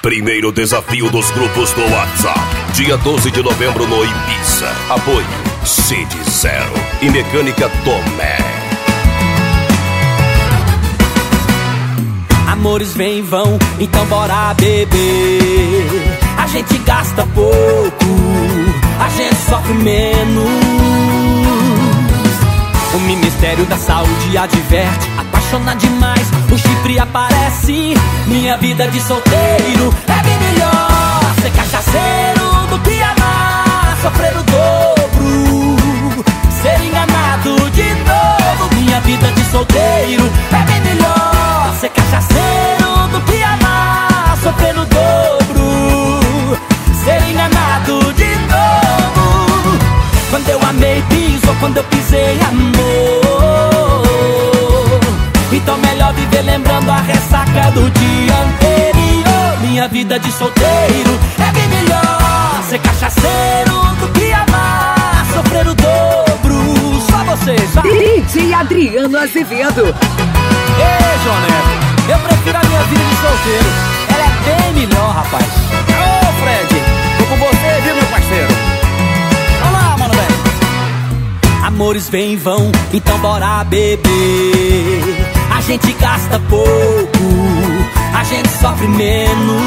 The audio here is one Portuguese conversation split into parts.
Primeiro desafio dos grupos do WhatsApp. Dia 12 de novembro no Ibiza. Apoio Cid Zero e Mecânica Tomé. Amores vêm e vão, então bora beber. A gente gasta pouco, a gente sofre menos. O Ministério da Saúde adverte: apaixona demais, o chifre aparece. Minha vida de solteiro é bem melhor ser cachaceiro do que amar, sofrer o dobro, ser enganado de novo. Minha vida de solteiro é bem melhor ser cachaceiro do que amar, sofrer o dobro, ser enganado de novo. Quando eu amei piso, quando eu pisei amor. Então melhor viver lembrando a ressaca do dia anterior. Minha vida de solteiro é bem melhor ser cachaceiro do que amar, sofrer o dobro. Só vocês, vai! DJ Adriano Azevedo. Ei, João Neto, eu prefiro a minha vida de solteiro. Ela é bem melhor, rapaz. Ô, Fred, tô com você, viu, meu parceiro? Vamos lá, mano, velho. Amores vêm e vão, então bora beber. A gente gasta pouco, a gente sofre menos.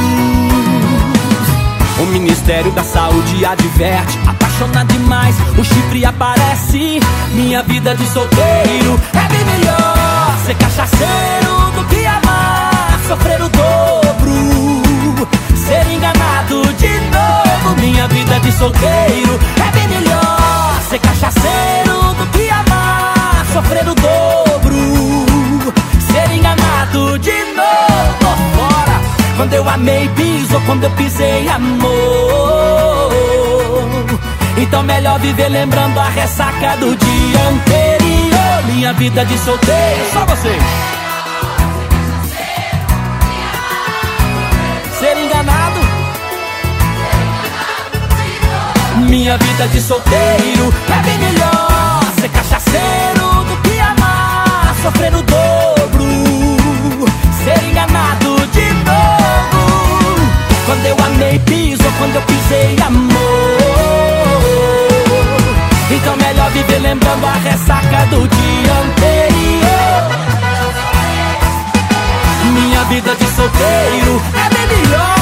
O Ministério da Saúde adverte: apaixona demais, o chifre aparece. Minha vida de solteiro é bem melhor ser cachaceiro do que amar, sofrer o dobro, ser enganado de novo. Minha vida de solteiro é bem melhor ser cachaceiro do que amar, sofrer o dobro, ser enganado de novo. Fora, quando eu amei piso, quando eu pisei amor. Então melhor viver lembrando a ressaca do dia anterior. Minha vida de solteiro, só vocês. Ser enganado. Minha vida de solteiro é bem melhor ser cachaceiro do que amar, sofrer o dobro, ser enganado de novo. Quando eu amei piso, quando eu pisei amor. Então melhor viver lembrando a ressaca do dia anterior. Minha vida de solteiro é bem melhor